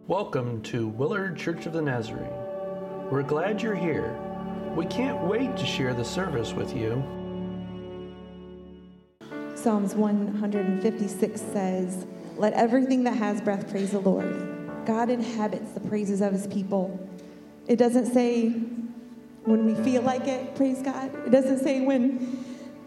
Welcome to Willard Church of the Nazarene. We're glad you're here. We can't wait to share the service with you. Psalms 156 says, "Let everything that has breath praise the Lord. God inhabits the praises of his people." It doesn't say when we feel like it, praise God. It doesn't say when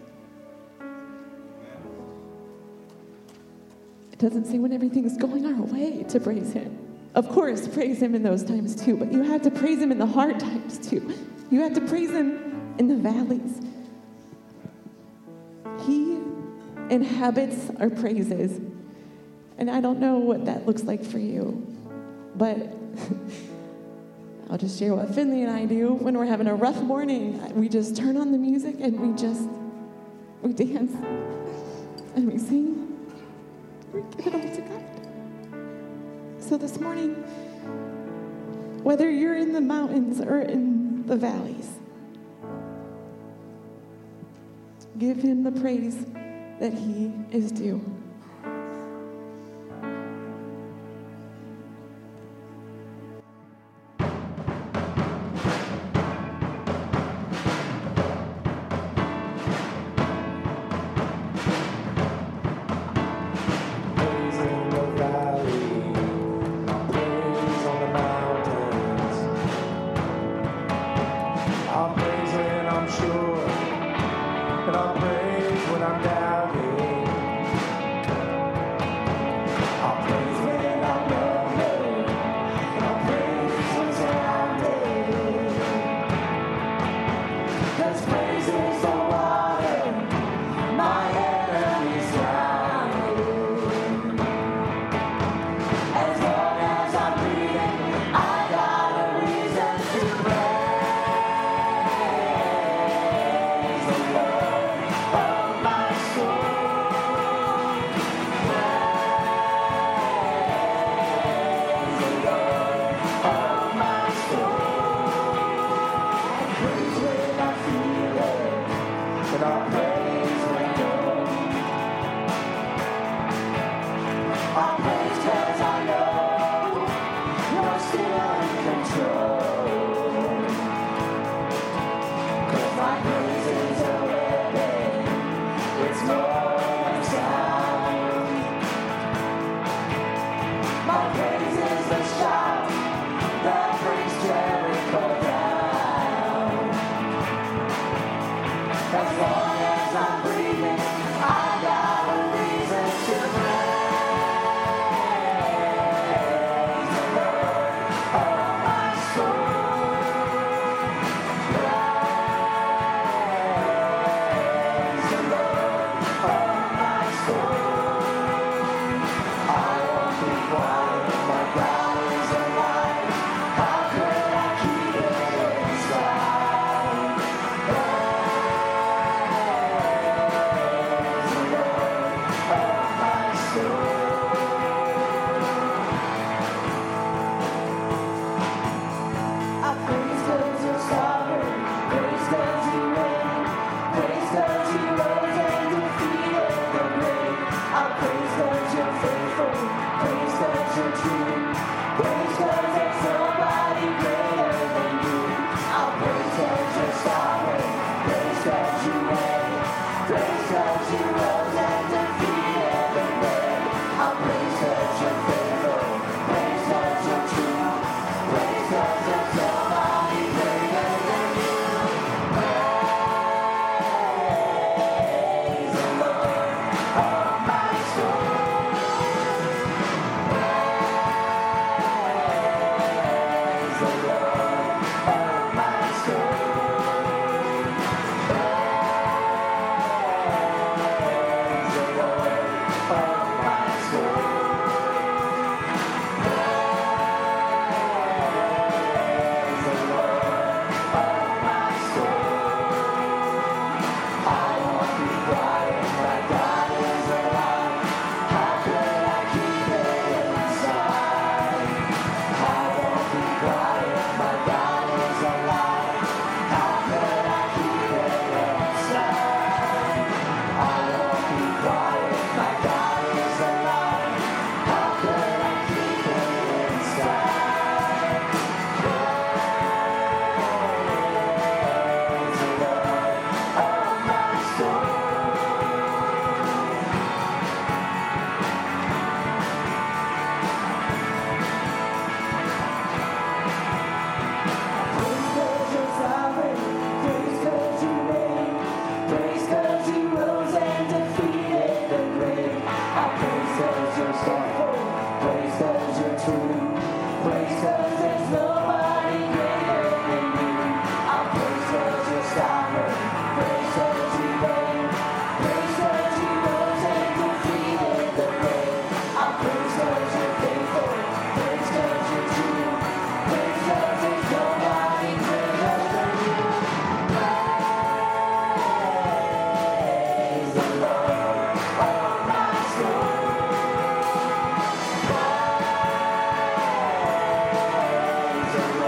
everything's going our way to praise him. Of course, praise him in those times too, but you have to praise him in the hard times too. You have to praise him in the valleys. He inhabits our praises. And I don't know what that looks like for you, but I'll just share what Finley and I do when we're having a rough morning. We just turn on the music and we dance and we sing. We give it all to God. So this morning, whether you're in the mountains or in the valleys, give him the praise that he is due. Sure, and I'll praise when I'm doubting. Praise the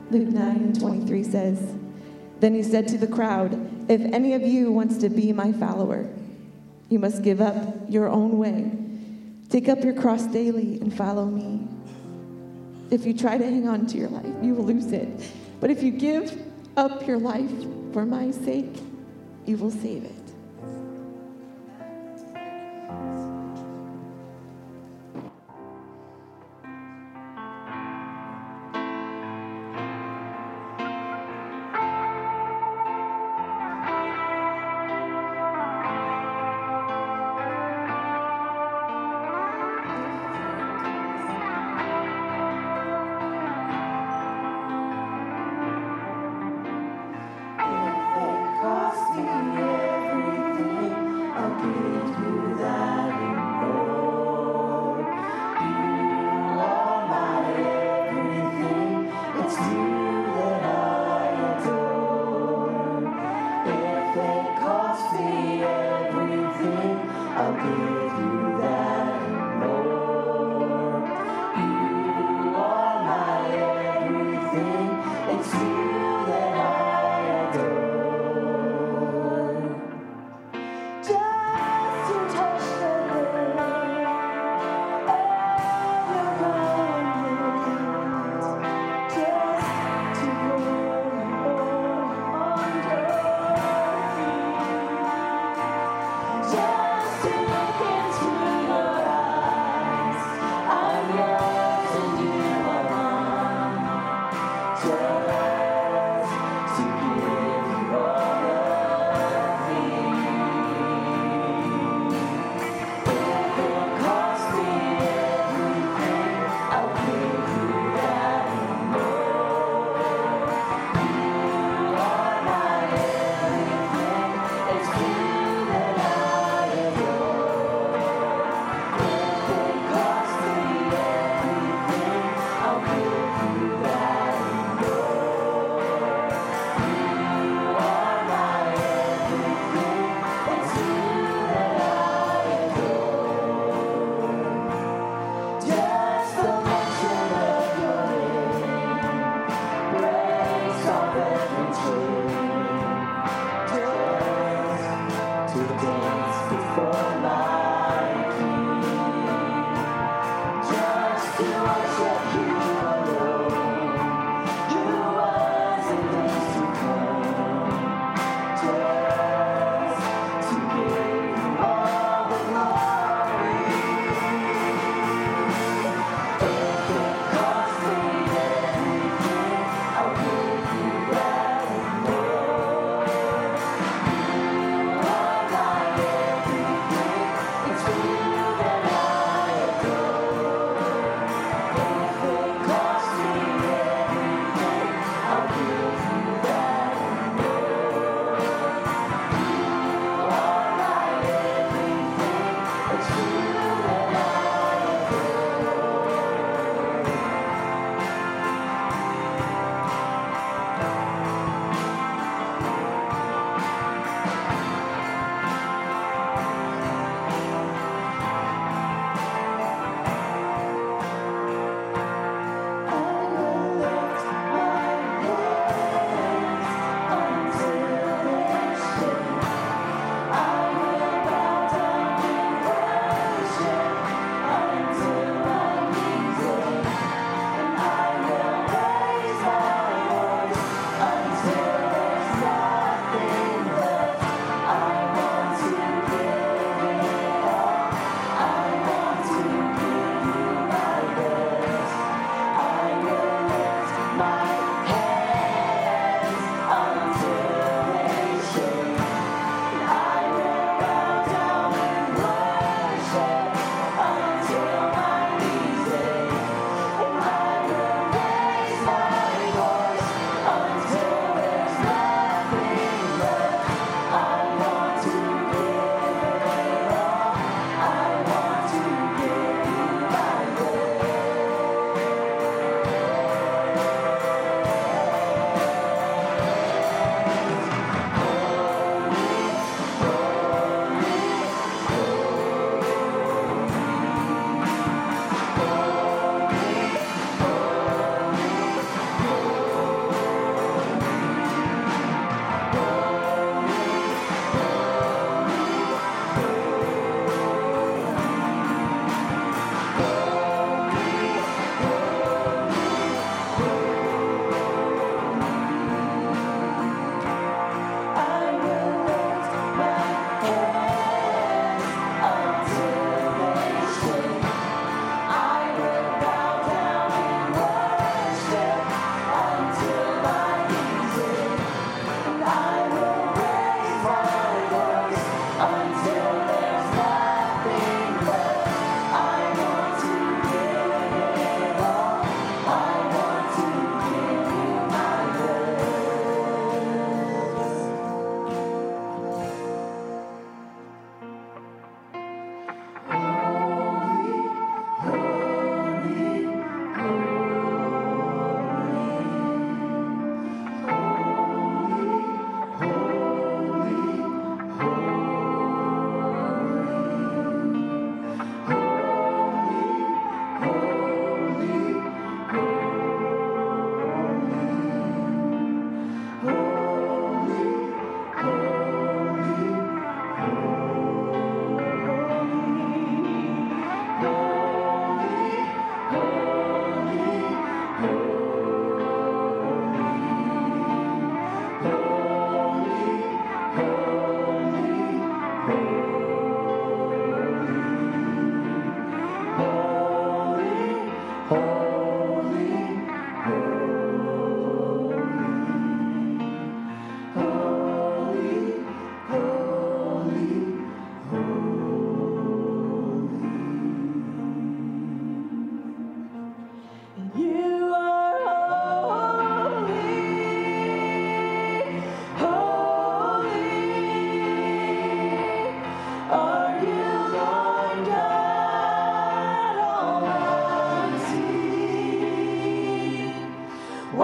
Luke 9:23 says, "Then he said to the crowd, 'If any of you wants to be my follower, you must give up your own way. Take up your cross daily and follow me.' If you try to hang on to your life, you will lose it. But if you give up your life for my sake, you will save it."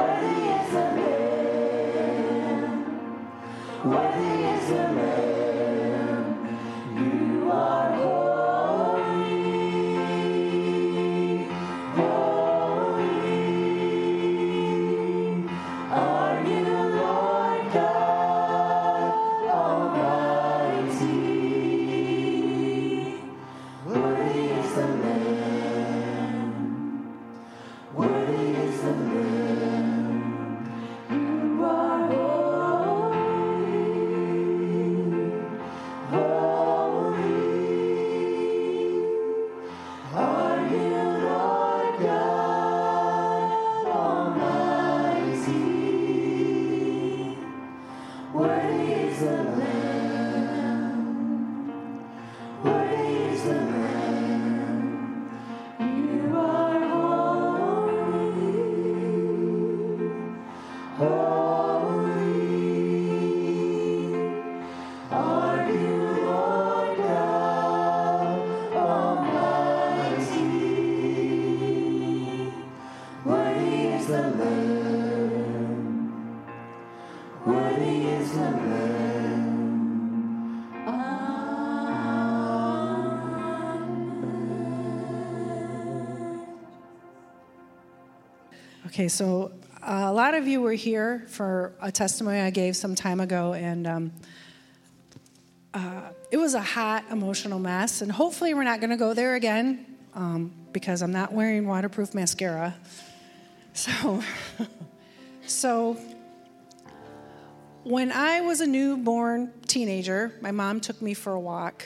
Okay, so a lot of you were here for a testimony I gave some time ago, and it was a hot, emotional mess, and hopefully we're not going to go there again because I'm not wearing waterproof mascara. So when I was a newborn teenager, my mom took me for a walk,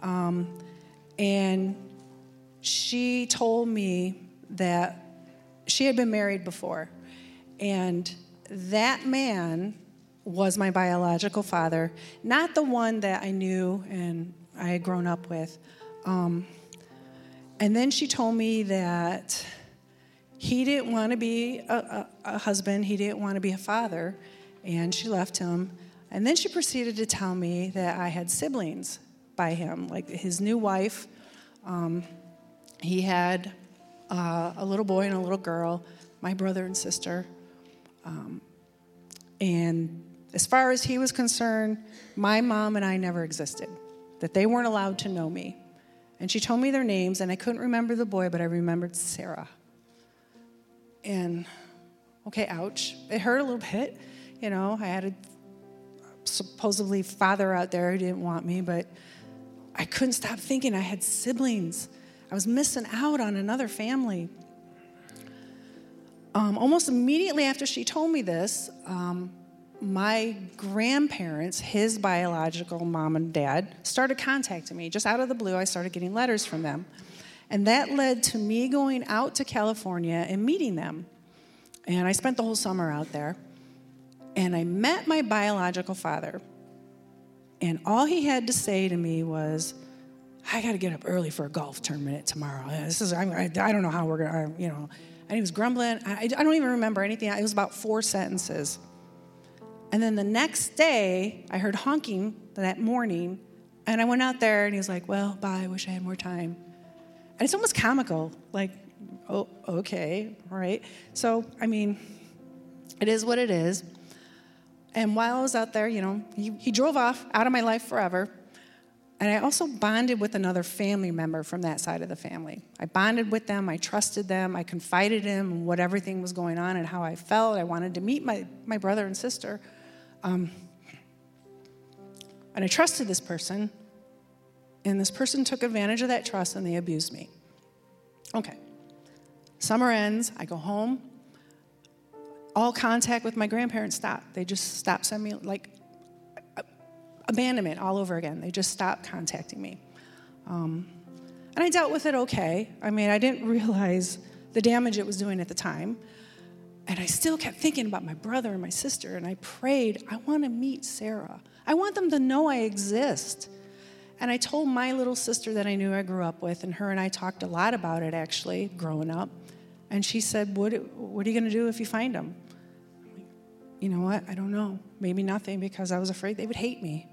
and she told me that she had been married before, and that man was my biological father, not the one that I knew and I had grown up with. And then she told me that he didn't want to be a husband, he didn't want to be a father, and she left him. And then she proceeded to tell me that I had siblings by him, like his new wife. He had a little boy and a little girl, my brother and sister. And as far as he was concerned, my mom and I never existed, that they weren't allowed to know me. And she told me their names, and I couldn't remember the boy, but I remembered Sarah. And, okay, ouch. It hurt a little bit. You know, I had a supposedly father out there who didn't want me, but I couldn't stop thinking I had siblings. I was missing out on another family. Almost immediately after she told me this, my grandparents, his biological mom and dad, started contacting me. Just out of the blue, I started getting letters from them. And that led to me going out to California and meeting them. And I spent the whole summer out there. And I met my biological father. And all he had to say to me was, I got to get up early for a golf tournament tomorrow. I don't know how we're going to, you know. And he was grumbling. I don't even remember anything. It was about 4 sentences. And then the next day, I heard honking that morning. And I went out there, and he was like, well, bye, I wish I had more time. And it's almost comical. Like, oh, okay, all right. So, I mean, it is what it is. And while I was out there, you know, he drove off out of my life forever. And I also bonded with another family member from that side of the family. I bonded with them. I trusted them. I confided in them what everything was going on and how I felt. I wanted to meet my brother and sister. And I trusted this person. And this person took advantage of that trust, and they abused me. Okay. Summer ends. I go home. All contact with my grandparents stopped. They just stopped sending me, like, abandonment all over again. They just stopped contacting me. And I dealt with it okay. I mean, I didn't realize the damage it was doing at the time. And I still kept thinking about my brother and my sister, and I prayed, I want to meet Sarah. I want them to know I exist. And I told my little sister that I knew I grew up with, and her and I talked a lot about it, actually, growing up. And she said, what are you going to do if you find him? I'm like, you know what? I don't know. Maybe nothing, because I was afraid they would hate me.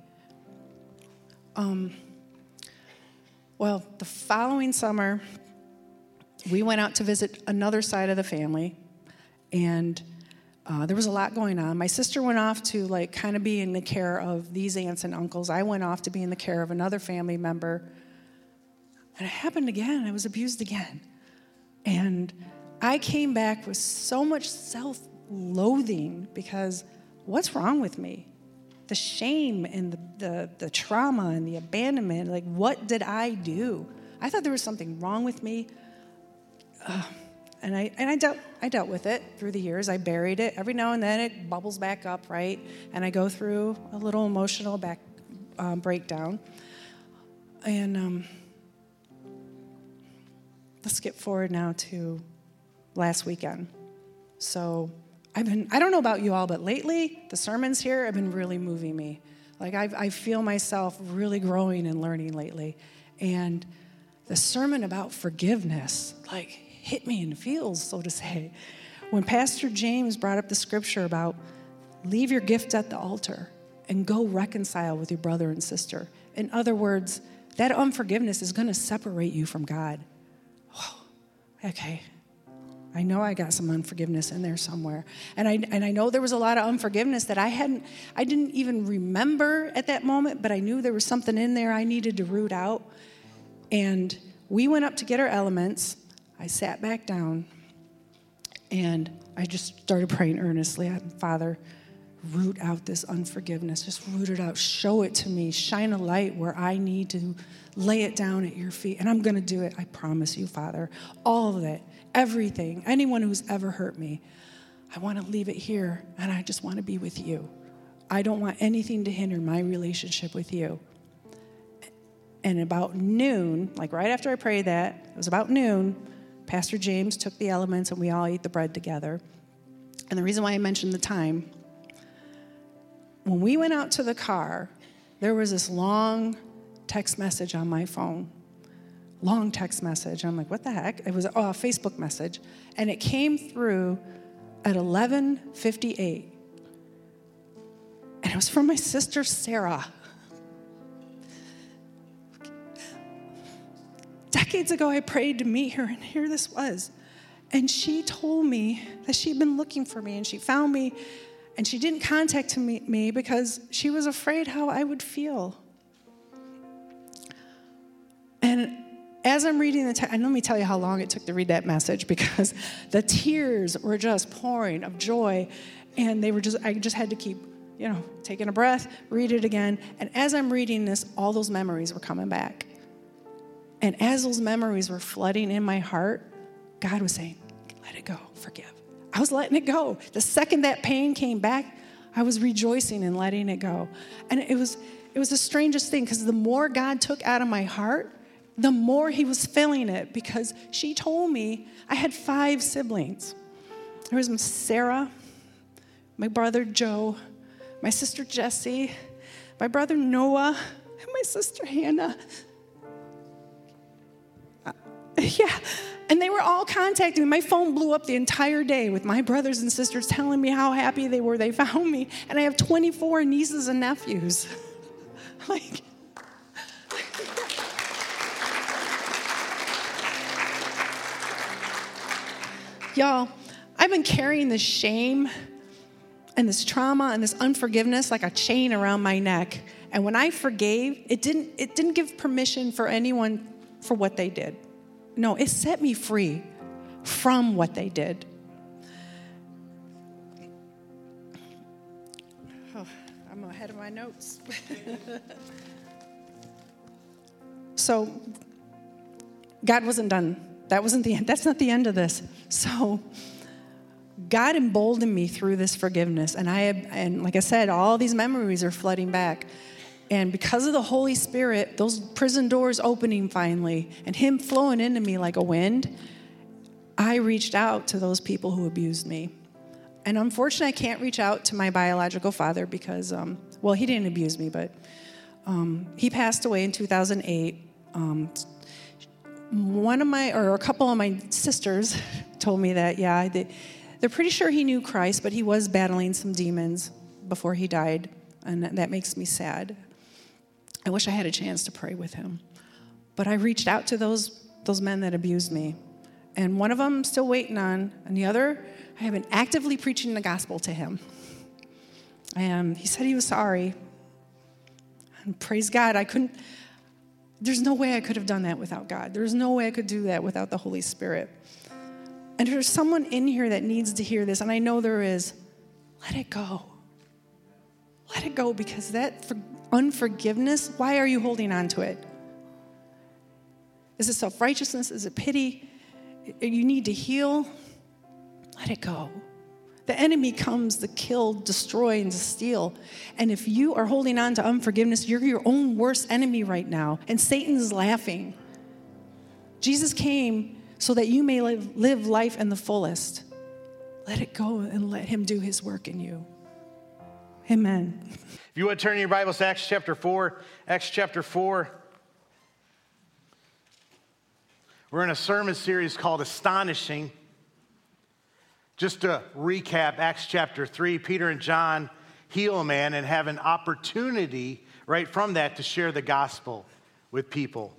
Well, the following summer, we went out to visit another side of the family, and There was a lot going on. My sister went off to like kind of be in the care of these aunts and uncles. I went off to be in the care of another family member. And it happened again. I was abused again. And I came back with so much self-loathing because what's wrong with me? The shame and the trauma and the abandonment, like what did I do? I thought there was something wrong with me. And I dealt with it through the years. I buried it. Every now and then it bubbles back up, right? And I go through a little emotional breakdown. And let's skip forward now to last weekend. So I don't know about you all, but lately the sermons here have been really moving me. Like I feel myself really growing and learning lately. And the sermon about forgiveness, like, hit me in the feels, so to say. When Pastor James brought up the scripture about leave your gift at the altar and go reconcile with your brother and sister. In other words, that unforgiveness is going to separate you from God. Oh, okay. I know I got some unforgiveness in there somewhere. And I know there was a lot of unforgiveness that I didn't even remember at that moment, but I knew there was something in there I needed to root out. And we went up to get our elements. I sat back down, and I just started praying earnestly. Father, root out this unforgiveness. Just root it out. Show it to me. Shine a light where I need to lay it down at your feet. And I'm going to do it. I promise you, Father. All of it. Everything. Anyone who's ever hurt me. I want to leave it here, and I just want to be with you. I don't want anything to hinder my relationship with you. And about noon, like right after I prayed that, it was about noon, Pastor James took the elements and we all ate the bread together. And the reason why I mentioned the time, when we went out to the car, there was this long text message on my phone. Long text message. I'm like, what the heck? It was a Facebook message. And it came through at 11:58. And it was from my sister, Sarah. Decades ago, I prayed to meet her, and here this was. And she told me that she'd been looking for me, and she found me, and she didn't contact me because she was afraid how I would feel. And as I'm reading the text, and let me tell you how long it took to read that message, because the tears were just pouring of joy, and I just had to keep, taking a breath, read it again. And as I'm reading this, all those memories were coming back. And as those memories were flooding in my heart, God was saying, let it go, forgive. I was letting it go. The second that pain came back, I was rejoicing and letting it go. And it was the strangest thing, because the more God took out of my heart, the more he was filling it, because she told me I had 5 siblings. There was Sarah, my brother Joe, my sister Jessie, my brother Noah, and my sister Hannah. Yeah, and they were all contacting me. My phone blew up the entire day with my brothers and sisters telling me how happy they were they found me. And I have 24 nieces and nephews. Like, y'all, I've been carrying this shame and this trauma and this unforgiveness like a chain around my neck. And when I forgave, it didn't give permission for anyone for what they did. No, it set me free from what they did. Oh, I'm ahead of my notes. So, God wasn't done. That wasn't the end. That's not the end of this. So, God emboldened me through this forgiveness. And like I said, all these memories are flooding back. And because of the Holy Spirit, those prison doors opening finally, and him flowing into me like a wind, I reached out to those people who abused me. And unfortunately, I can't reach out to my biological father because, he didn't abuse me, but he passed away in 2008. A couple of my sisters told me that, they're pretty sure he knew Christ, but he was battling some demons before he died, and that makes me sad. I wish I had a chance to pray with him. But I reached out to those men that abused me. And one of them I'm still waiting on, and the other, I have been actively preaching the gospel to him. And he said he was sorry. And praise God, there's no way I could have done that without God. There's no way I could do that without the Holy Spirit. And there's someone in here that needs to hear this, and I know there is. Let it go. Let it go, because that unforgiveness, why are you holding on to it? Is it self-righteousness? Is it pity? You need to heal. Let it go. The enemy comes to kill, destroy, and to steal. And if you are holding on to unforgiveness, you're your own worst enemy right now. And Satan's laughing. Jesus came so that you may live life in the fullest. Let it go and let him do his work in you. Amen. If you would turn your Bibles to Acts chapter 4. Acts chapter 4. We're in a sermon series called Astonishing. Just to recap, Acts chapter 3, Peter and John heal a man and have an opportunity right from that to share the gospel with people.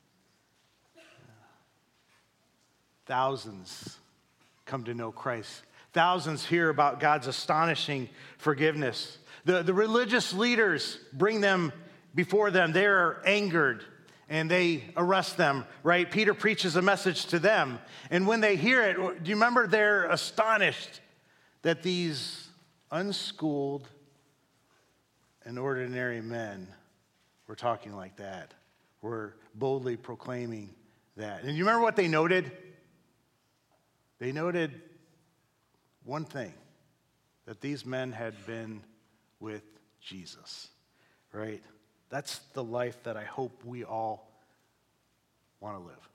Thousands come to know Christ. Thousands hear about God's astonishing forgiveness. The religious leaders bring them before them. They're angered and they arrest them, right? Peter preaches a message to them. And when they hear it, do you remember they're astonished that these unschooled and ordinary men were talking like that, were boldly proclaiming that. And you remember what they noted? They noted one thing, that these men had been with Jesus, right? That's the life that I hope we all want to live.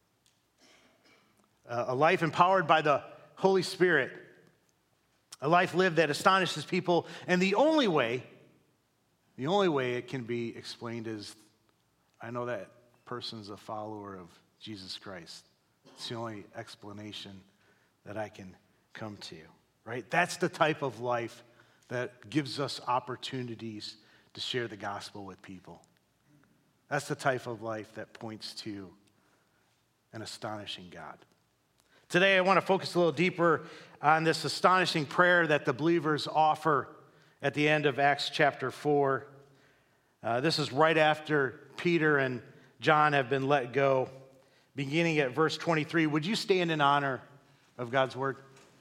A life empowered by the Holy Spirit. A life lived that astonishes people. And the only way it can be explained is, I know that person's a follower of Jesus Christ. It's the only explanation that I can come to, right? That's the type of life that gives us opportunities to share the gospel with people. That's the type of life that points to an astonishing God. Today, I want to focus a little deeper on this astonishing prayer that the believers offer at the end of Acts chapter 4. This is right after Peter and John have been let go. Beginning at verse 23, would you stand in honor of God's word?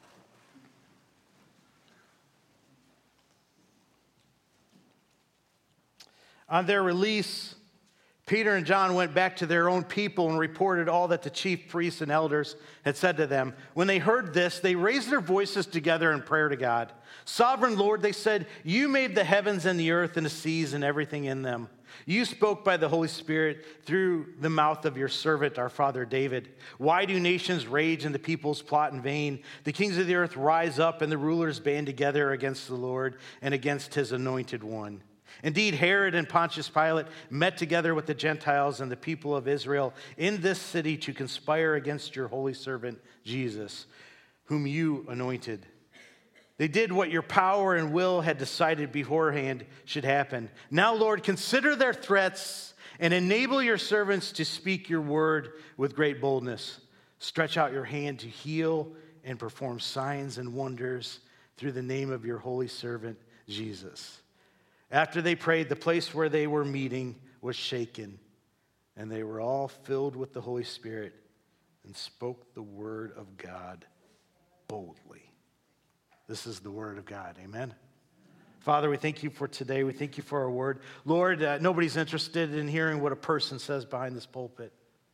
On their release, Peter and John went back to their own people and reported all that the chief priests and elders had said to them. When they heard this, they raised their voices together in prayer to God. Sovereign Lord, they said, you made the heavens and the earth and the seas and everything in them. You spoke by the Holy Spirit through the mouth of your servant, our father David. Why do nations rage and the peoples plot in vain? The kings of the earth rise up and the rulers band together against the Lord and against his anointed one. Indeed, Herod and Pontius Pilate met together with the Gentiles and the people of Israel in this city to conspire against your holy servant Jesus, whom you anointed. They did what your power and will had decided beforehand should happen. Now, Lord, consider their threats and enable your servants to speak your word with great boldness. Stretch out your hand to heal and perform signs and wonders through the name of your holy servant Jesus. After they prayed, the place where they were meeting was shaken, and they were all filled with the Holy Spirit and spoke the word of God boldly. This is the word of God. Amen. Father, we thank you for today. We thank you for our word. Lord, nobody's interested in hearing what a person says behind this pulpit.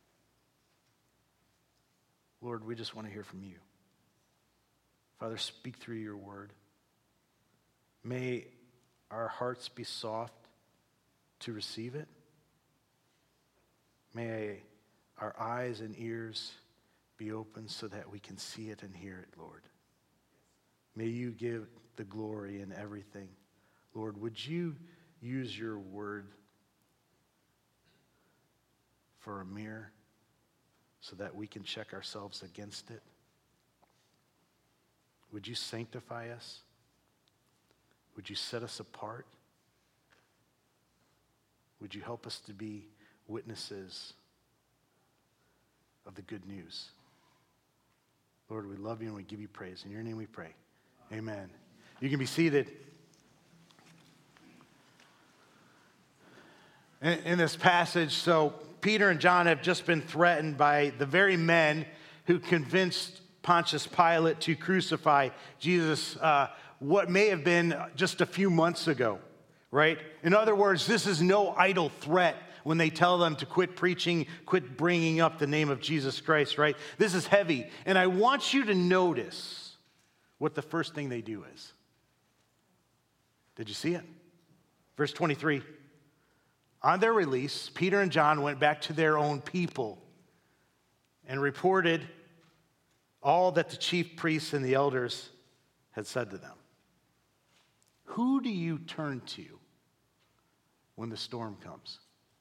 Lord, we just want to hear from you. Father, speak through your word. May our hearts be soft to receive it. May our eyes and ears be open so that we can see it and hear it, Lord. May you give the glory in everything. Lord, would you use your word for a mirror so that we can check ourselves against it? Would you sanctify us? Would you set us apart? Would you help us to be witnesses of the good news? Lord, we love you and we give you praise. In your name we pray. Amen. You can be seated. In this passage, so Peter and John have just been threatened by the very men who convinced Pontius Pilate to crucify Jesus, what may have been just a few months ago, right? In other words, this is no idle threat when they tell them to quit preaching, quit bringing up the name of Jesus Christ, right? This is heavy. And I want you to notice what the first thing they do is. Did you see it? Verse 23. On their release, Peter and John went back to their own people and reported all that the chief priests and the elders had said to them. Who do you turn to when the storm comes?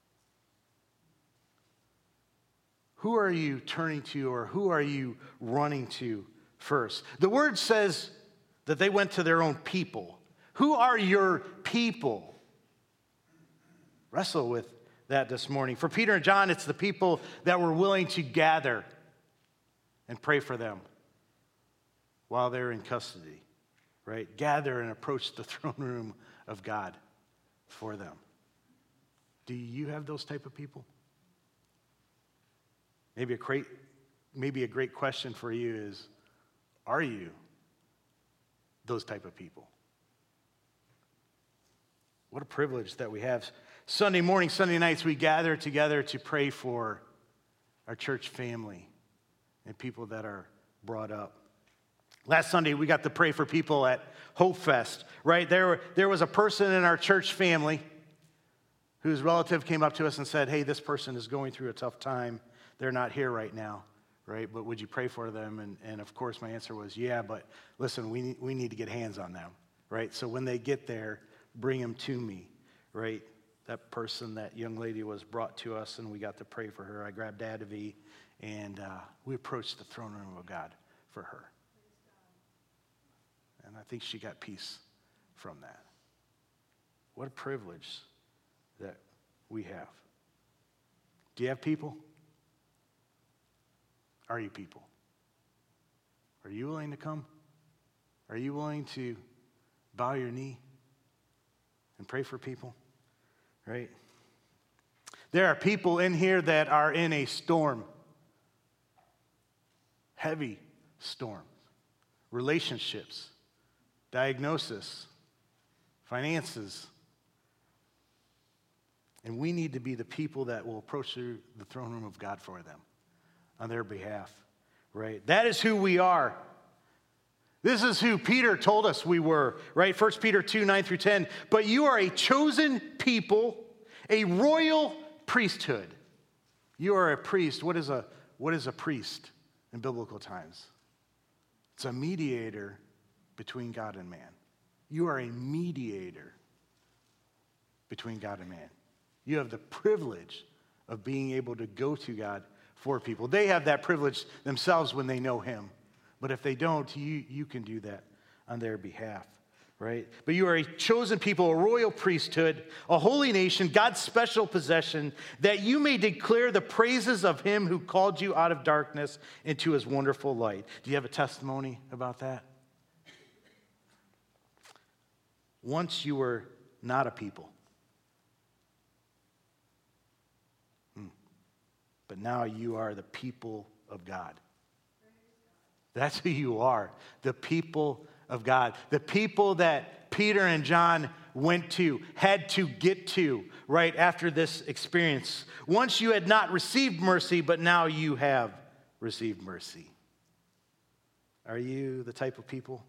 Who are you turning to, or who are you running to first? The word says that they went to their own people. Who are your people? Wrestle with that this morning. For Peter and John, it's the people that were willing to gather and pray for them while they're in custody, right? Gather and approach the throne room of God for them. Do you have those type of people? Maybe a great question for you is, are you those type of people? What a privilege that we have. Sunday morning, Sunday nights, we gather together to pray for our church family and people that are brought up. Last Sunday, we got to pray for people at Hope Fest, right? There was a person in our church family whose relative came up to us and said, hey, this person is going through a tough time. They're not here right now, right? But would you pray for them? And of course, my answer was, yeah, but listen, we need to get hands on them, right? So when they get there, bring them to me, right? That person, that young lady was brought to us, and we got to pray for her. I grabbed Dad V, and we approached the throne room of God for her. And I think she got peace from that. What a privilege that we have. Do you have people? Are you people? Are you willing to come? Are you willing to bow your knee and pray for people? Right? There are people in here that are in a storm. Heavy storm. Relationships, diagnosis, finances. And we need to be the people that will approach the throne room of God for them on their behalf. Right? That is who we are. This is who Peter told us we were, right? 1 Peter 2, 9 through 10. But you are a chosen people, a royal priesthood. You are a priest. What is a priest in biblical times? It's a mediator between God and man. You are a mediator between God and man. You have the privilege of being able to go to God for people. They have that privilege themselves when they know him. But if they don't, you can do that on their behalf, right? But you are a chosen people, a royal priesthood, a holy nation, God's special possession, that you may declare the praises of him who called you out of darkness into his wonderful light. Do you have a testimony about that? Once you were not a people, but now you are the people of God. That's who you are, the people of God. The people that Peter and John went to, had to get to, right, after this experience. Once you had not received mercy, but now you have received mercy. Are you the type of people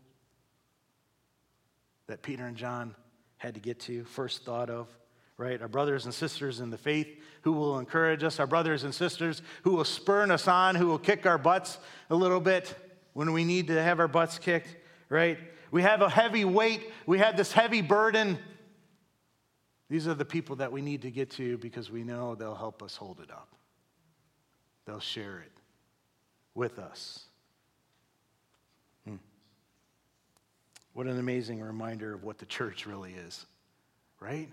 that Peter and John had to get to, first thought of? Right, our brothers and sisters in the faith who will encourage us, our brothers and sisters who will spur us on, who will kick our butts a little bit when we need to have our butts kicked, right? We have a heavy weight. We have this heavy burden. These are the people that we need to get to because we know they'll help us hold it up. They'll share it with us. What an amazing reminder of what the church really is, right?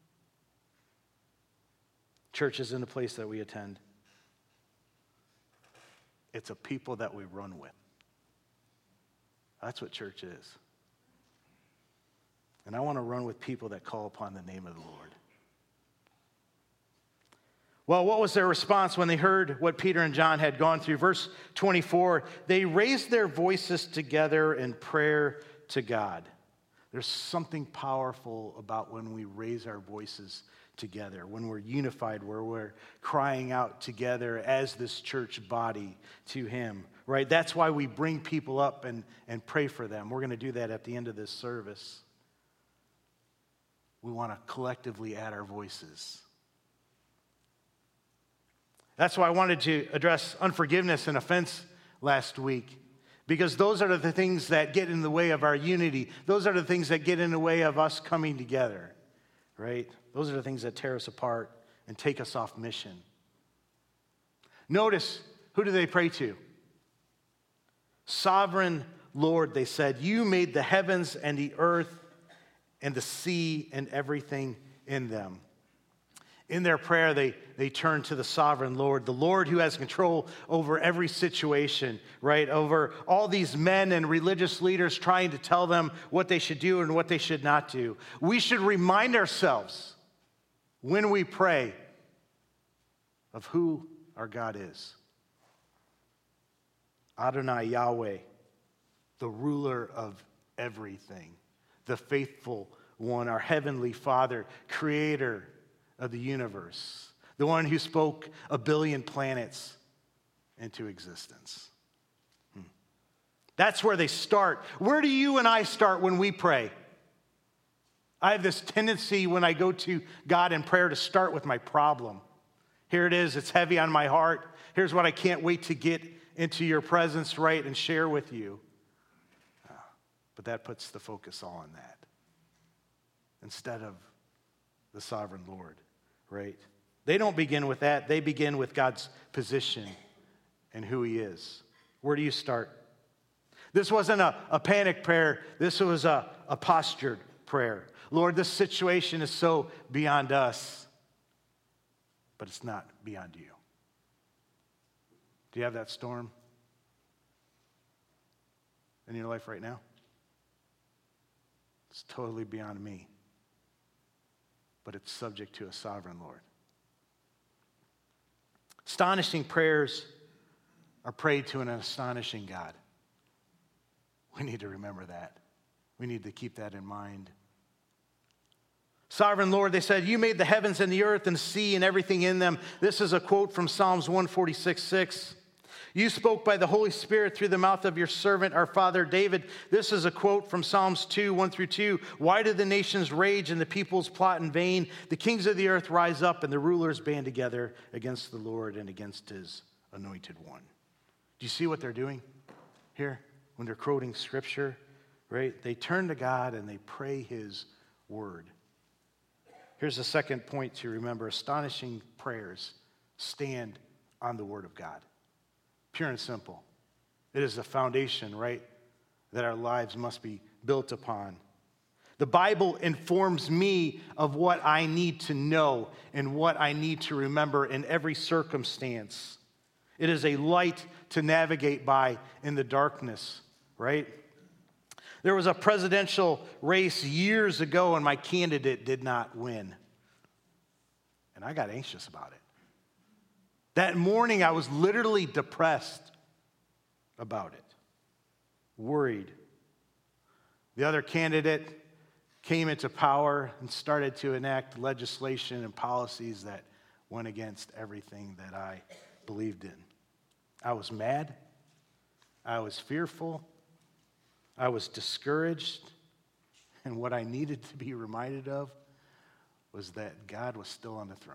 Church isn't a place that we attend. It's a people that we run with. That's what church is. And I want to run with people that call upon the name of the Lord. Well, what was their response when they heard what Peter and John had gone through? Verse 24, they raised their voices together in prayer to God. There's something powerful about when we raise our voices together, when we're unified, where we're crying out together as this church body to Him, right? That's why we bring people up and pray for them. We're going to do that at the end of this service. We want to collectively add our voices. That's why I wanted to address unforgiveness and offense last week, because those are the things that get in the way of our unity. Those are the things that get in the way of us coming together, right? Those are the things that tear us apart and take us off mission. Notice, who do they pray to? Sovereign Lord, they said, you made the heavens and the earth and the sea and everything in them. In their prayer, they turn to the sovereign Lord, the Lord who has control over every situation, right? Over all these men and religious leaders trying to tell them what they should do and what they should not do. We should remind ourselves when we pray of who our God is. Adonai Yahweh, the ruler of everything, the faithful one, our heavenly Father, creator of the universe, the one who spoke 1 billion planets into existence. That's where they start. Where do you and I start when we pray? I have this tendency when I go to God in prayer to start with my problem. Here it is, it's heavy on my heart. Here's what I can't wait to get into your presence, right, and share with you. But that puts the focus all on that instead of the sovereign Lord, right? They don't begin with that. They begin with God's position and who He is. Where do you start? This wasn't a panic prayer. This was a postured prayer. Lord, this situation is so beyond us, but it's not beyond you. Do you have that storm in your life right now? It's totally beyond me, but it's subject to a sovereign Lord. Astonishing prayers are prayed to an astonishing God. We need to remember that. We need to keep that in mind. Sovereign Lord, they said, you made the heavens and the earth and the sea and everything in them. This is a quote from Psalms 146:6. You spoke by the Holy Spirit through the mouth of your servant, our father David. This is a quote from Psalms 2:1-2. Why do the nations rage and the peoples plot in vain? The kings of the earth rise up and the rulers band together against the Lord and against His anointed one. Do you see what they're doing here when they're quoting Scripture? Right? They turn to God and they pray His word. Here's the second point to remember. Astonishing prayers stand on the Word of God. Pure and simple. It is the foundation, right, that our lives must be built upon. The Bible informs me of what I need to know and what I need to remember in every circumstance. It is a light to navigate by in the darkness, right? There was a presidential race years ago and my candidate did not win. And I got anxious about it. That morning I was literally depressed about it, worried. The other candidate came into power and started to enact legislation and policies that went against everything that I believed in. I was mad. I was fearful. I was discouraged, and what I needed to be reminded of was that God was still on the throne,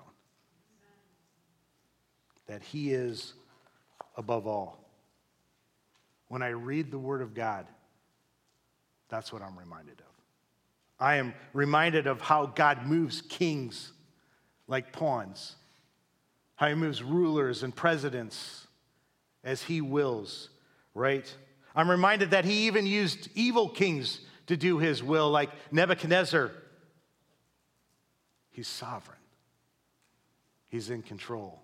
that He is above all. When I read the Word of God, that's what I'm reminded of. I am reminded of how God moves kings like pawns, how He moves rulers and presidents as He wills, right? I'm reminded that He even used evil kings to do His will, like Nebuchadnezzar. He's sovereign. He's in control.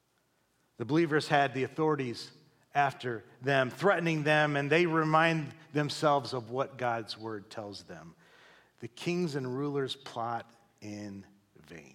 The believers had the authorities after them, threatening them, and they remind themselves of what God's word tells them. The kings and rulers plot in vain.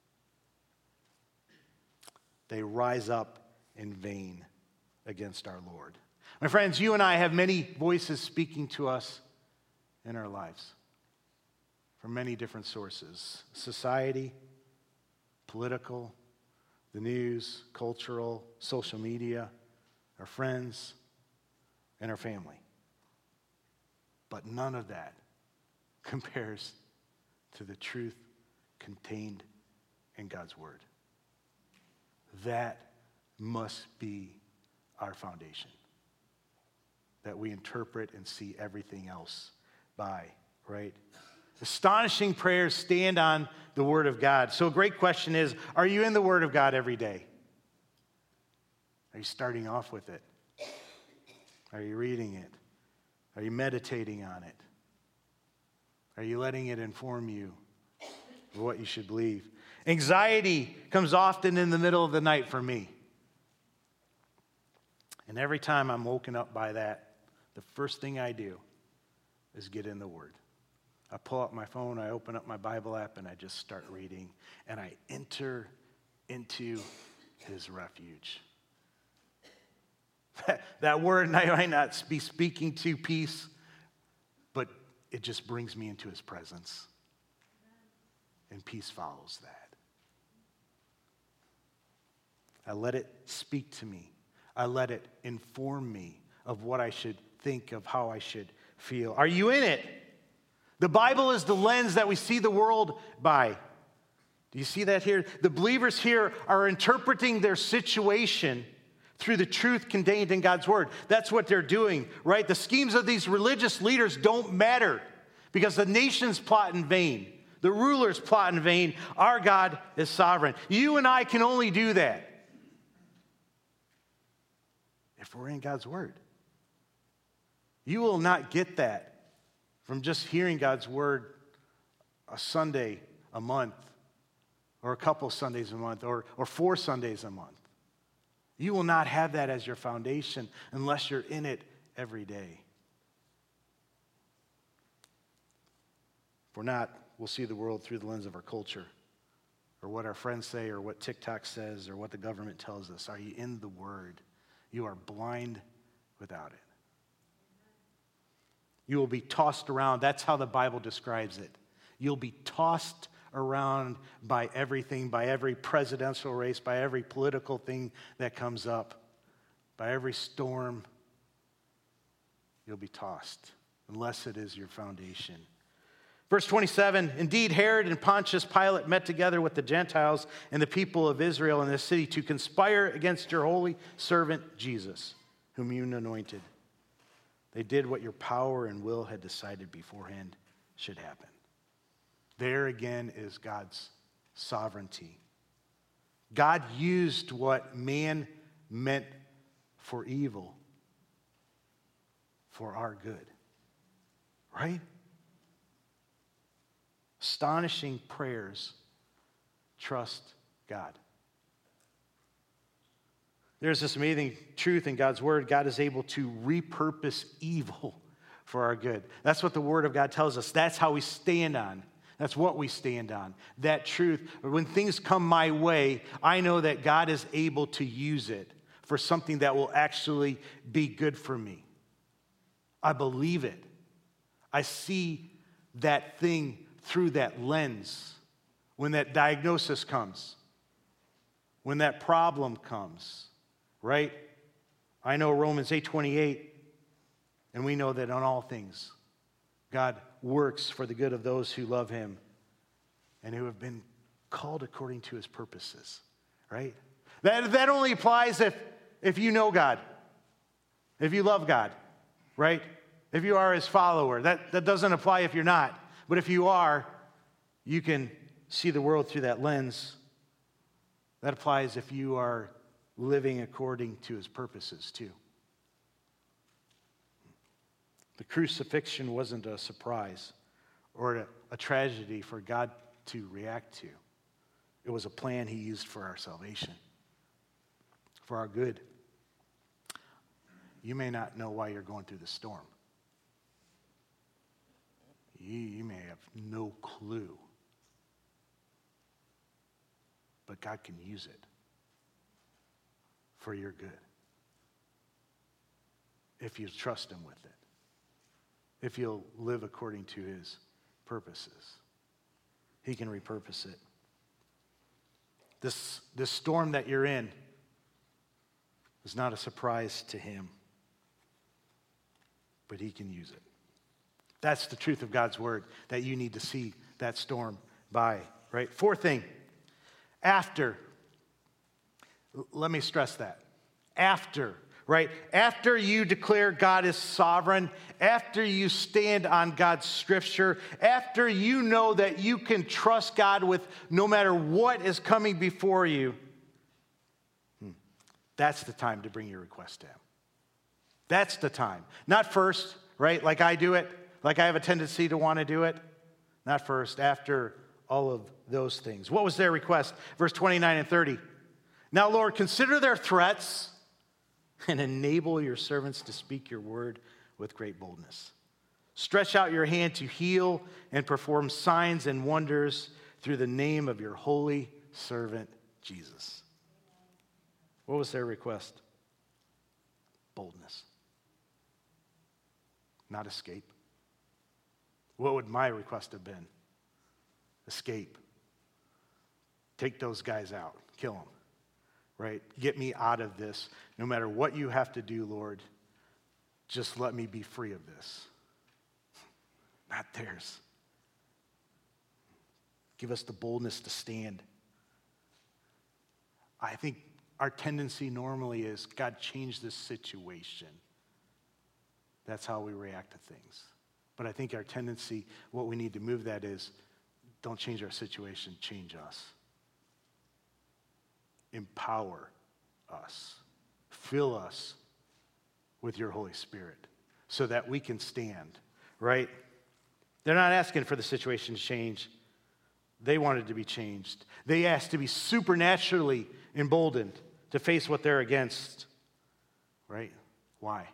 They rise up in vain against our Lord. My friends, you and I have many voices speaking to us in our lives from many different sources: society, political, the news, cultural, social media, our friends, and our family. But none of that compares to the truth contained in God's word. That must be our foundation, that we interpret and see everything else by, right? Astonishing prayers stand on the word of God. So a great question is, are you in the word of God every day? Are you starting off with it? Are you reading it? Are you meditating on it? Are you letting it inform you of what you should believe? Anxiety comes often in the middle of the night for me. And every time I'm woken up by that, the first thing I do is get in the Word. I pull up my phone, I open up my Bible app, and I just start reading. And I enter into His refuge. That word might not be speaking to peace, but it just brings me into His presence. And peace follows that. I let it speak to me. I let it inform me of what I should think, of how I should feel. Are you in it? The Bible is the lens that we see the world by. Do you see that here? The believers here are interpreting their situation through the truth contained in God's word. That's what they're doing, right? The schemes of these religious leaders don't matter because the nations plot in vain. The rulers plot in vain. Our God is sovereign. You and I can only do that if we're in God's word. You will not get that from just hearing God's word a Sunday a month, or a couple Sundays a month, or 4 Sundays a month. You will not have that as your foundation unless you're in it every day. If we're not, we'll see the world through the lens of our culture, or what our friends say, or what TikTok says, or what the government tells us. Are you in the word? You are blind without it. You will be tossed around. That's how the Bible describes it. You'll be tossed around by everything, by every presidential race, by every political thing that comes up, by every storm. You'll be tossed unless it is your foundation. Verse 27, indeed, Herod and Pontius Pilate met together with the Gentiles and the people of Israel in this city to conspire against your holy servant Jesus, whom you anointed. They did what your power and will had decided beforehand should happen. There again is God's sovereignty. God used what man meant for evil for our good. Right? Astonishing prayers trust God. There's this amazing truth in God's word. God is able to repurpose evil for our good. That's what the word of God tells us. That's how we stand on. That's what we stand on. That truth. When things come my way, I know that God is able to use it for something that will actually be good for me. I believe it. I see that thing through that lens when that diagnosis comes, when that problem comes, right? I know Romans 8:28, and we know that on all things, God works for the good of those who love him and who have been called according to his purposes, right? That only applies if you know God, if you love God, right? If you are his follower. That doesn't apply if you're not. But if you are, you can see the world through that lens. That applies if you are living according to his purposes too. The crucifixion wasn't a surprise or a tragedy for God to react to. It was a plan he used for our salvation, for our good. You may not know why you're going through the storm. You may have no clue. But God can use it for your good if you trust him with it, if you'll live according to his purposes. He can repurpose it. This storm that you're in is not a surprise to him, but he can use it. That's the truth of God's word that you need to see that storm by, right? Fourth thing, after. Let me stress that. After, right? After you declare God is sovereign, after you stand on God's scripture, after you know that you can trust God with no matter what is coming before you, that's the time to bring your request to him. That's the time. Not first, right? Like I do it, like I have a tendency to want to do it. Not first, after all of those things. What was their request? Verse 29 and 30. Now, Lord, consider their threats and enable your servants to speak your word with great boldness. Stretch out your hand to heal and perform signs and wonders through the name of your holy servant, Jesus. What was their request? Boldness. Not escape. What would my request have been? Escape. Take those guys out. Kill them. Right? Get me out of this. No matter what you have to do, Lord, just let me be free of this. Not theirs. Give us the boldness to stand. I think our tendency normally is, God, change this situation. That's how we react to things. But I think our tendency, what we need to move that is, don't change our situation, change us. Empower us. Fill us with your Holy Spirit so that we can stand, right? They're not asking for the situation to change. They wanted to be changed. They asked to be supernaturally emboldened to face what they're against, right? Why?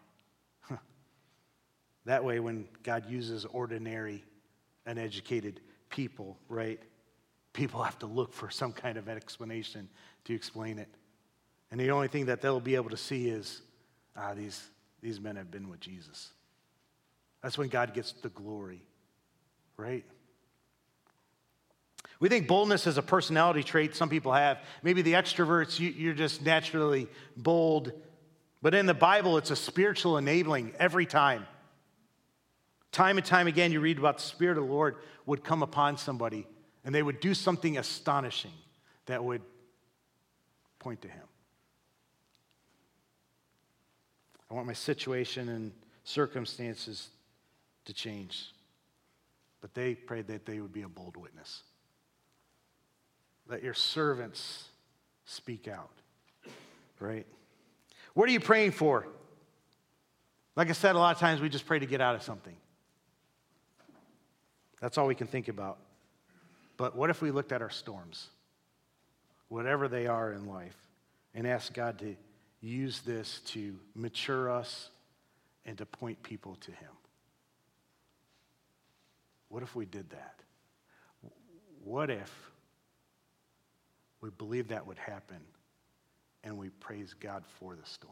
That way, when God uses ordinary, uneducated people, right, people have to look for some kind of explanation to explain it. And the only thing that they'll be able to see is, these men have been with Jesus. That's when God gets the glory, right? We think boldness is a personality trait some people have. Maybe the extroverts, you're just naturally bold. But in the Bible, it's a spiritual enabling every time. Time and time again, you read about the Spirit of the Lord would come upon somebody, and they would do something astonishing that would point to him. I want my situation and circumstances to change. But they prayed that they would be a bold witness. Let your servants speak out, right? What are you praying for? Like I said, a lot of times we just pray to get out of something. That's all we can think about. But what if we looked at our storms, whatever they are in life, and asked God to use this to mature us and to point people to him? What if we did that? What if we believed that would happen and we praise God for the storm?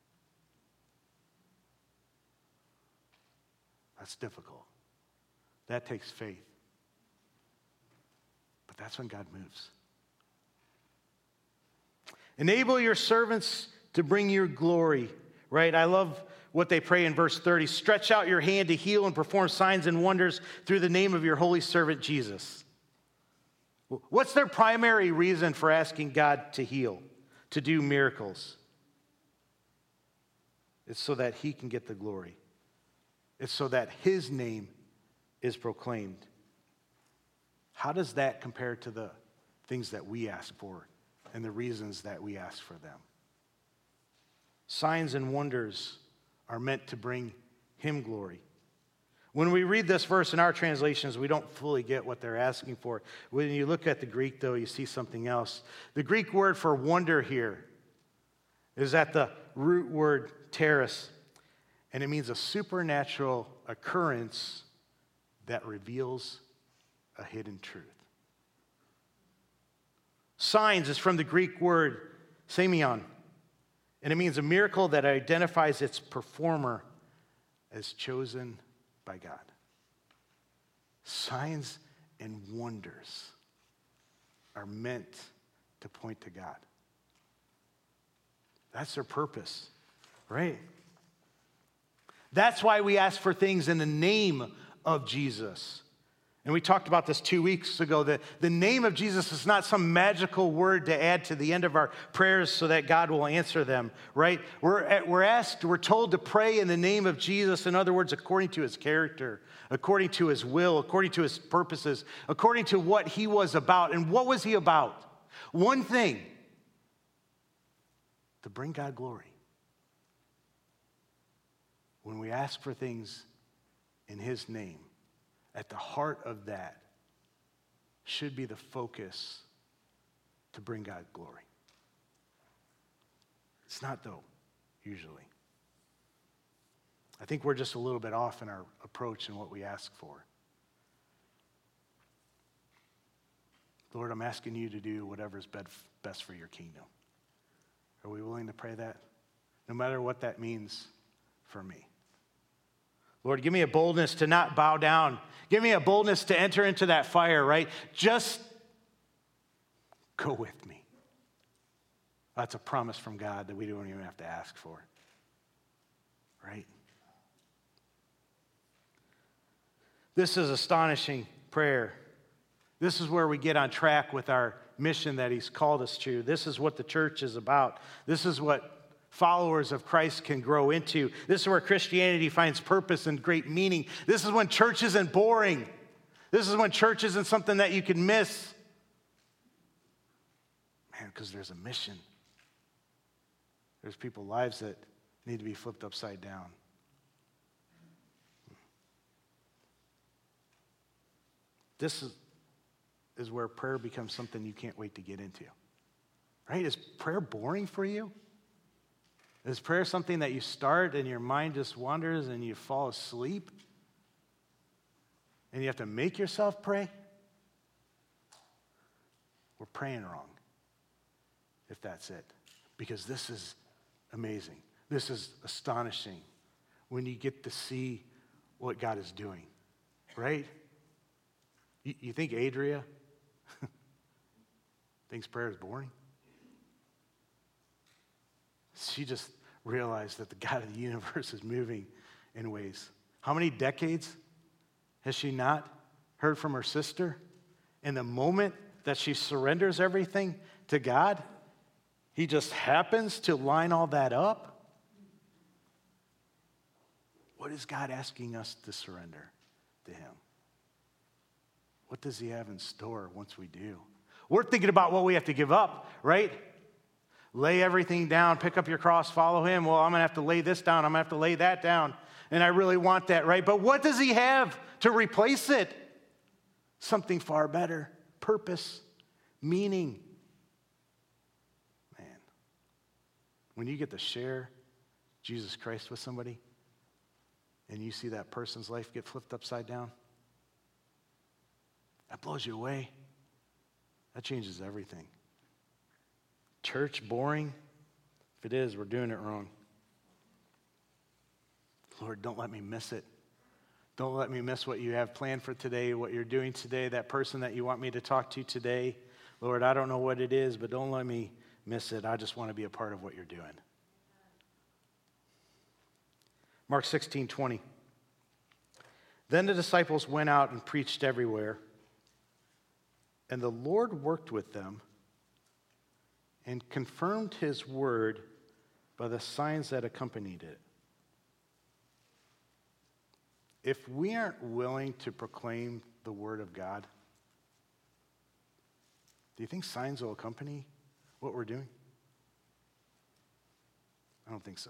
That's difficult. That takes faith. But that's when God moves. Enable your servants to bring your glory, right? I love what they pray in verse 30. Stretch out your hand to heal and perform signs and wonders through the name of your holy servant Jesus. What's their primary reason for asking God to heal, to do miracles? It's so that he can get the glory. It's so that his name is proclaimed. How does that compare to the things that we ask for and the reasons that we ask for them? Signs and wonders are meant to bring him glory. When we read this verse in our translations, we don't fully get what they're asking for. When you look at the Greek, though, you see something else. The Greek word for wonder here is at the root word teres, and it means a supernatural occurrence that reveals a hidden truth. Signs is from the Greek word semeion, and it means a miracle that identifies its performer as chosen by God. Signs and wonders are meant to point to God. That's their purpose, right? That's why we ask for things in the name of Jesus. And we talked about this 2 weeks ago, that the name of Jesus is not some magical word to add to the end of our prayers so that God will answer them, right? We're told to pray in the name of Jesus, in other words, according to his character, according to his will, according to his purposes, according to what he was about. And what was he about? One thing, to bring God glory. When we ask for things in his name, at the heart of that should be the focus to bring God glory. It's not, though, usually. I think we're just a little bit off in our approach and what we ask for. Lord, I'm asking you to do whatever's best for your kingdom. Are we willing to pray that? No matter what that means for me. Lord, give me a boldness to not bow down. Give me a boldness to enter into that fire, right? Just go with me. That's a promise from God that we don't even have to ask for, right? This is astonishing prayer. This is where we get on track with our mission that he's called us to. This is what the church is about. This is what followers of Christ can grow into. This is where Christianity finds purpose and great meaning. This is when church isn't boring. This is when church isn't something that you can miss. Man, because there's a mission. There's people's lives that need to be flipped upside down. This is where prayer becomes something you can't wait to get into. Right? Is prayer boring for you? Is prayer something that you start and your mind just wanders and you fall asleep? And you have to make yourself pray? We're praying wrong, if that's it. Because this is amazing. This is astonishing when you get to see what God is doing, right? You think Adria thinks prayer is boring? She just realized that the God of the universe is moving in ways. How many decades has she not heard from her sister? In the moment that she surrenders everything to God, he just happens to line all that up. What is God asking us to surrender to him? What does he have in store once we do? We're thinking about what we have to give up, right? Lay everything down, pick up your cross, follow him. Well, I'm going to have to lay this down. I'm going to have to lay that down. And I really want that, right? But what does he have to replace it? Something far better. Purpose, meaning. Man, when you get to share Jesus Christ with somebody and you see that person's life get flipped upside down, that blows you away. That changes everything. Church boring? If it is, we're doing it wrong. Lord, don't let me miss it. Don't let me miss what you have planned for today, what you're doing today, that person that you want me to talk to today. Lord, I don't know what it is, but don't let me miss it. I just want to be a part of what you're doing. Mark 16:20. Then the disciples went out and preached everywhere, and the Lord worked with them and confirmed his word by the signs that accompanied it. If we aren't willing to proclaim the word of God, do you think signs will accompany what we're doing? I don't think so.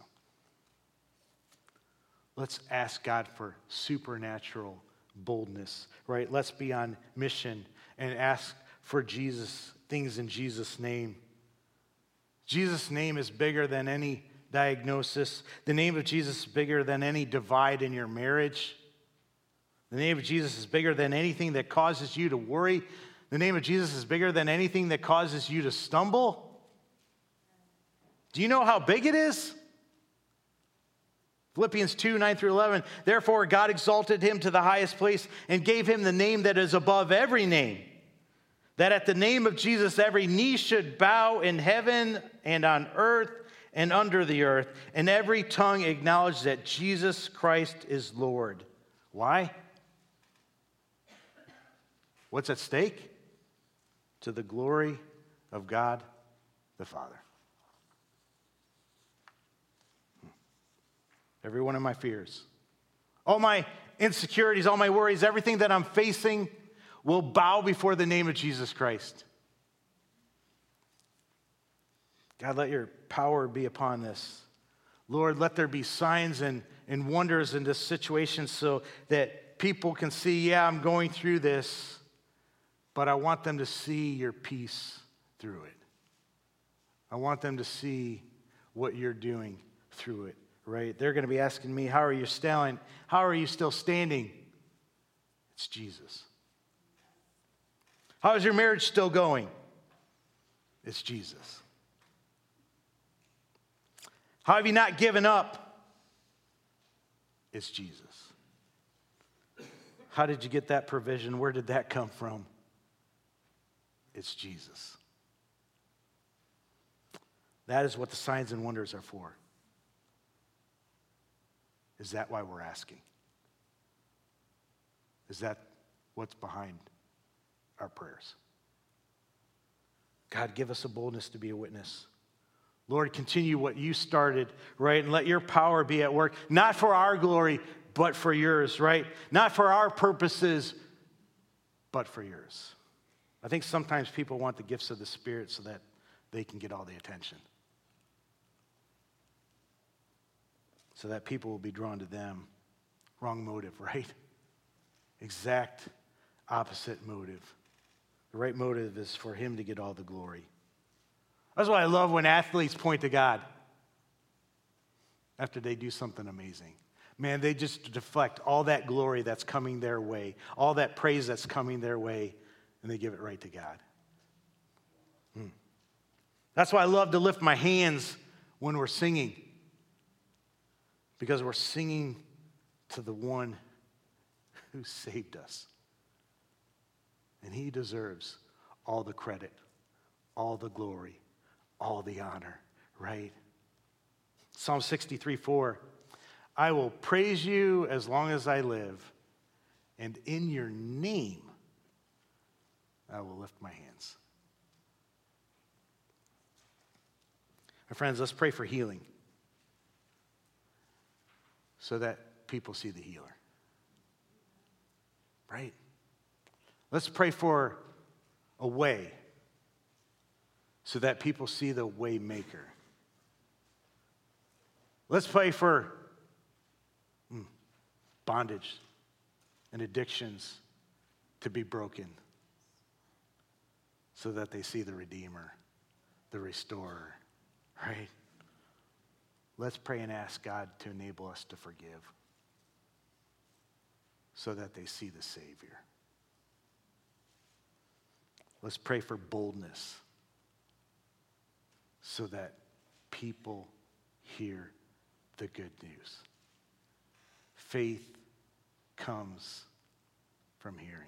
Let's ask God for supernatural boldness, right? Let's be on mission and ask for Jesus, things in Jesus' name. Jesus' name is bigger than any diagnosis. The name of Jesus is bigger than any divide in your marriage. The name of Jesus is bigger than anything that causes you to worry. The name of Jesus is bigger than anything that causes you to stumble. Do you know how big it is? Philippians 2, 9 through 11. Therefore, God exalted him to the highest place and gave him the name that is above every name, that at the name of Jesus every knee should bow in heaven and on earth and under the earth, and every tongue acknowledge that Jesus Christ is Lord. Why? What's at stake? To the glory of God the Father. Every one of my fears, all my insecurities, all my worries, everything that I'm facing will bow before the name of Jesus Christ. God, let your power be upon this. Lord, let there be signs and wonders in this situation so that people can see, yeah, I'm going through this, but I want them to see your peace through it. I want them to see what you're doing through it, right? They're going to be asking me, how are you still standing? It's Jesus. How is your marriage still going? It's Jesus. How have you not given up? It's Jesus. How did you get that provision? Where did that come from? It's Jesus. That is what the signs and wonders are for. Is that why we're asking? Is that what's behind our prayers? God, give us a boldness to be a witness. Lord, continue what you started, right? And let your power be at work, not for our glory, but for yours, right? Not for our purposes, but for yours. I think sometimes people want the gifts of the Spirit so that they can get all the attention. So that people will be drawn to them. Wrong motive, right? Exact opposite motive. The right motive is for him to get all the glory. That's why I love when athletes point to God after they do something amazing. Man, they just deflect all that glory that's coming their way, all that praise that's coming their way, and they give it right to God. That's why I love to lift my hands when we're singing, because we're singing to the one who saved us. And he deserves all the credit, all the glory, all the honor, right? Psalm 63:4, I will praise you as long as I live, and in your name I will lift my hands. My friends, let's pray for healing so that people see the healer, right? Let's pray for a way so that people see the way maker. Let's pray for bondage and addictions to be broken so that they see the Redeemer, the Restorer, right? Let's pray and ask God to enable us to forgive so that they see the Savior. Let's pray for boldness so that people hear the good news. Faith comes from hearing.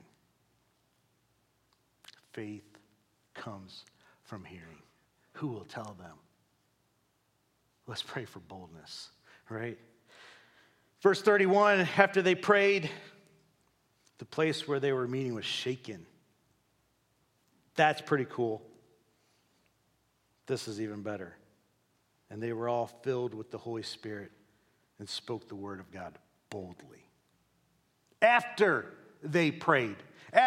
Faith comes from hearing. Who will tell them? Let's pray for boldness, right? Verse 31, after they prayed, the place where they were meeting was shaken. That's pretty cool. This is even better. And they were all filled with the Holy Spirit and spoke the word of God boldly. After they prayed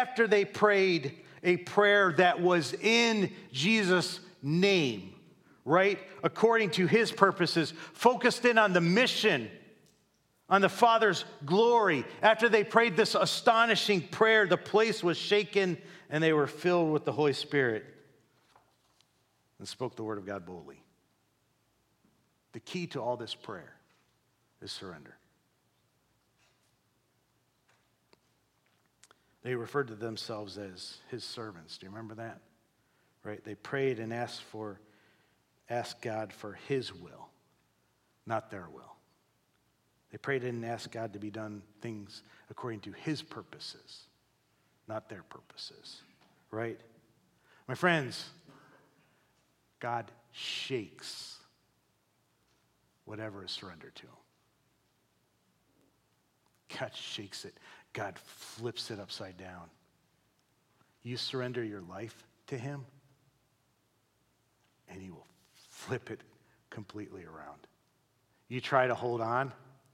a prayer that was in Jesus' name, right? According to his purposes, focused in on the mission, on the Father's glory. After they prayed this astonishing prayer, the place was shaken and they were filled with the Holy Spirit and spoke the word of God boldly. The key to all this prayer is surrender. They referred to themselves as his servants. Do you remember that? Right? They prayed and asked God for his will, not their will. They prayed and asked God to be done things according to his purposes, not their purposes. Right? My friends, God shakes whatever is surrendered to him. God shakes it. God flips it upside down. You surrender your life to him, and he will flip it completely around. You try to hold on,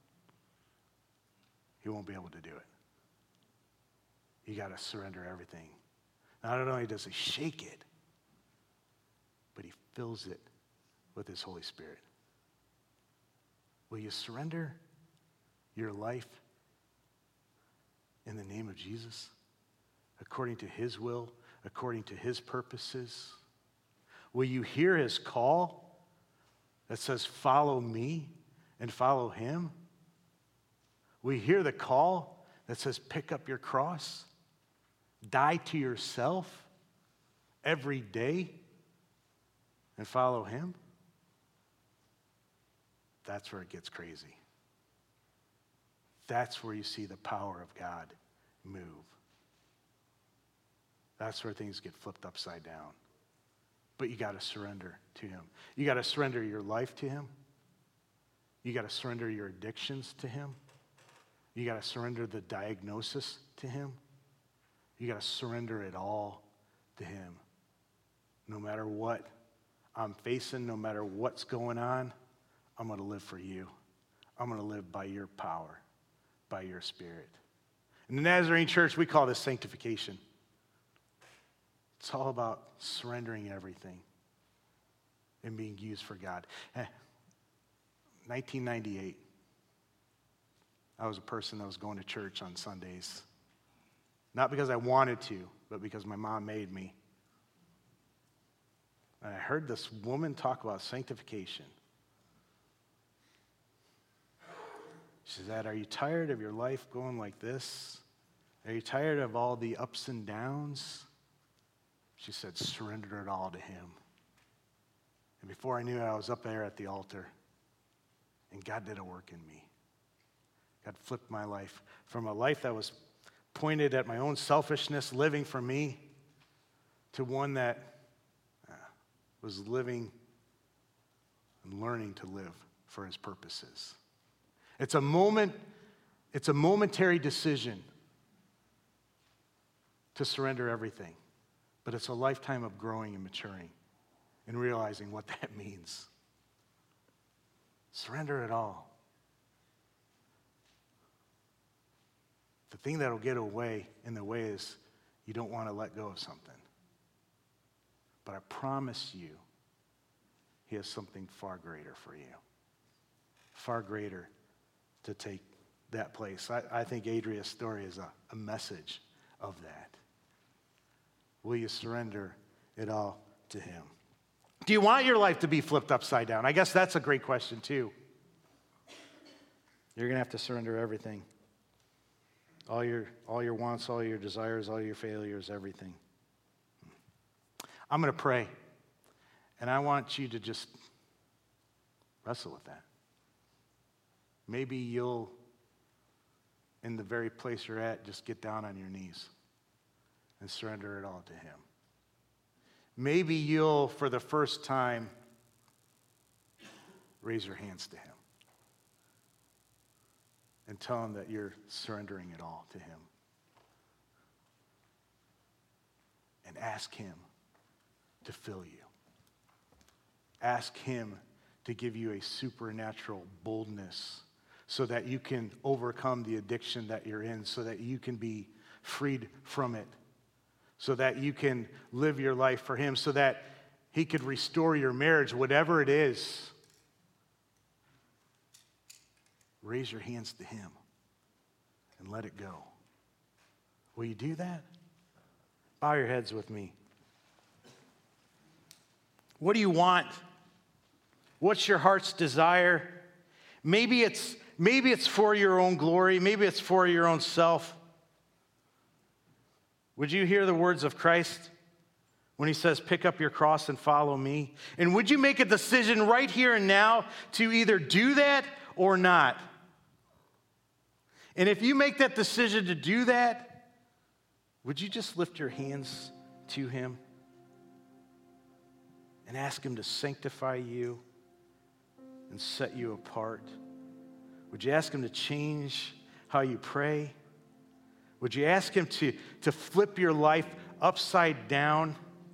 he won't be able to do it. You got to surrender everything. Not only does he shake it, but he fills it with his Holy Spirit. Will you surrender your life in the name of Jesus, according to his will, according to his purposes? Will you hear his call that says, follow me and follow him? Will you hear the call that says, pick up your cross, die to yourself every day and follow him? That's where it gets crazy. That's where you see the power of God move. That's where things get flipped upside down. But you got to surrender to him. You got to surrender your life to him. You got to surrender your addictions to him. You got to surrender the diagnosis to him. You got to surrender it all to him. No matter what I'm facing, no matter what's going on, I'm going to live for you. I'm going to live by your power, by your Spirit. In the Nazarene Church, we call this sanctification. It's all about surrendering everything and being used for God. 1998, I was a person that was going to church on Sundays. Not because I wanted to, but because my mom made me. And I heard this woman talk about sanctification. She said, are you tired of your life going like this? Are you tired of all the ups and downs? She said, surrender it all to him. And before I knew it, I was up there at the altar. And God did a work in me. God flipped my life from a life that was pointed at my own selfishness, living for me, to one that was living and learning to live for his purposes. It's a momentary decision to surrender everything, but it's a lifetime of growing and maturing and realizing what that means. Surrender it all. The thing that'll get in the way is you don't want to let go of something. But I promise you, he has something far greater for you. Far greater to take that place. I think Adria's story is a message of that. Will you surrender it all to him? Do you want your life to be flipped upside down? I guess that's a great question too. You're going to have to surrender everything. All your wants, all your desires, all your failures, everything. I'm going to pray, and I want you to just wrestle with that. Maybe you'll, in the very place you're at, just get down on your knees and surrender it all to him. Maybe you'll, for the first time, raise your hands to him and tell him that you're surrendering it all to him. And ask him to fill you. Ask him to give you a supernatural boldness so that you can overcome the addiction that you're in, so that you can be freed from it, so that you can live your life for him, so that he could restore your marriage, whatever it is. Raise your hands to him and let it go. Will you do that? Bow your heads with me. What do you want? What's your heart's desire? Maybe it's for your own glory. Maybe it's for your own self. Would you hear the words of Christ when he says, pick up your cross and follow me? And would you make a decision right here and now to either do that or not? And if you make that decision to do that, would you just lift your hands to him and ask him to sanctify you and set you apart? Would you ask him to change how you pray? Would you ask him to flip your life upside down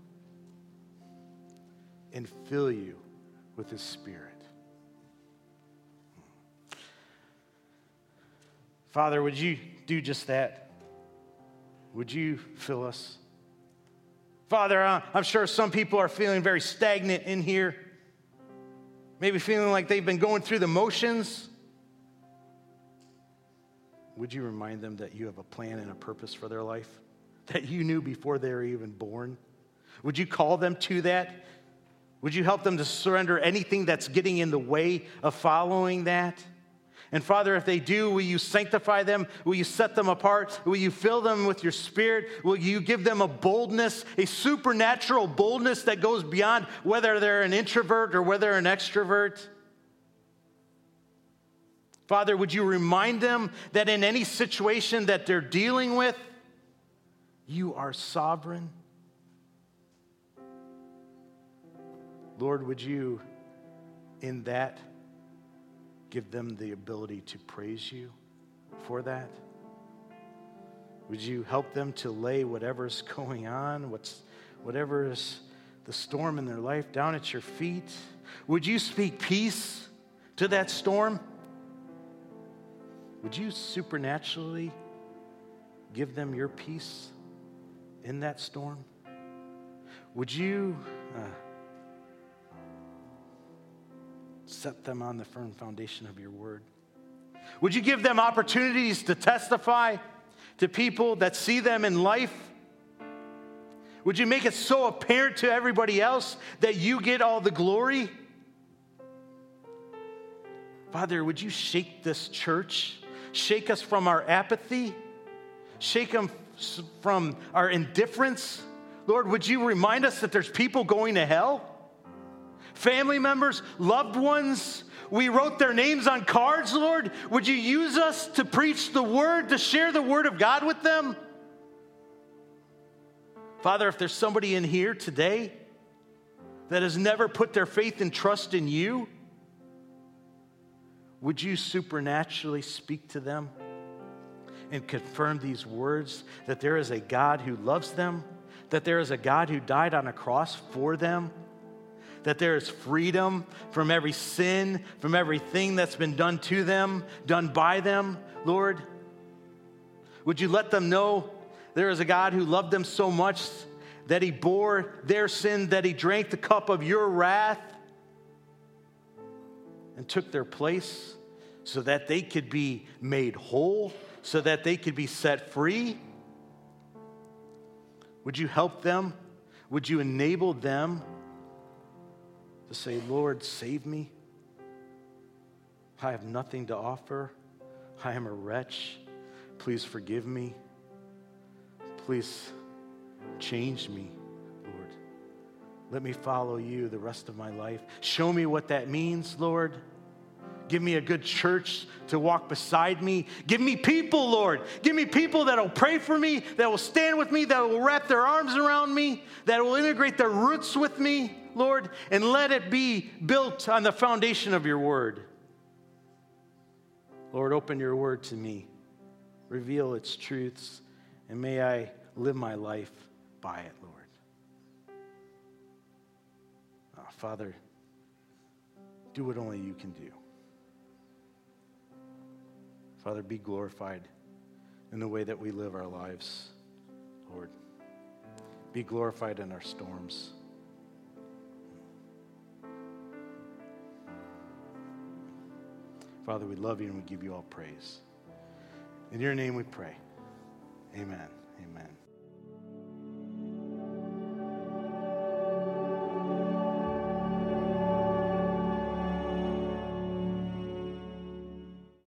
and fill you with his Spirit? Father, would you do just that? Would you fill us? Father, I'm sure some people are feeling very stagnant in here, maybe feeling like they've been going through the motions. Would you remind them that you have a plan and a purpose for their life that you knew before they were even born? Would you call them to that? Would you help them to surrender anything that's getting in the way of following that? And Father, if they do, will you sanctify them? Will you set them apart? Will you fill them with your Spirit? Will you give them a boldness, a supernatural boldness that goes beyond whether they're an introvert or whether they're an extrovert? Father, would you remind them that in any situation that they're dealing with, you are sovereign? Lord, would you, in that, give them the ability to praise you for that? Would you help them to lay whatever's going on, whatever's the storm in their life down at your feet? Would you speak peace to that storm? Would you supernaturally give them your peace in that storm? Would you set them on the firm foundation of your word? Would you give them opportunities to testify to people that see them in life? Would you make it so apparent to everybody else that you get all the glory? Father, would you shake this church? Shake us from our apathy. Shake them from our indifference. Lord, would you remind us that there's people going to hell? Family members, loved ones. We wrote their names on cards, Lord. Would you use us to preach the word, to share the word of God with them? Father, if there's somebody in here today that has never put their faith and trust in you, would you supernaturally speak to them and confirm these words that there is a God who loves them, that there is a God who died on a cross for them, that there is freedom from every sin, from everything that's been done to them, done by them, Lord? Would you let them know there is a God who loved them so much that he bore their sin, that he drank the cup of your wrath and took their place so that they could be made whole, so that they could be set free? Would you help them? Would you enable them to say, Lord, save me? I have nothing to offer. I am a wretch. Please forgive me. Please change me, Lord. Let me follow you the rest of my life. Show me what that means, Lord. Give me a good church to walk beside me. Give me people, Lord. Give me people that will pray for me, that will stand with me, that will wrap their arms around me, that will integrate their roots with me, Lord, and let it be built on the foundation of your word. Lord, open your word to me. Reveal its truths, and may I live my life by it, Lord. Oh, Father, do what only you can do. Father, be glorified in the way that we live our lives, Lord. Be glorified in our storms. Father, we love you and we give you all praise. In your name we pray. Amen. Amen.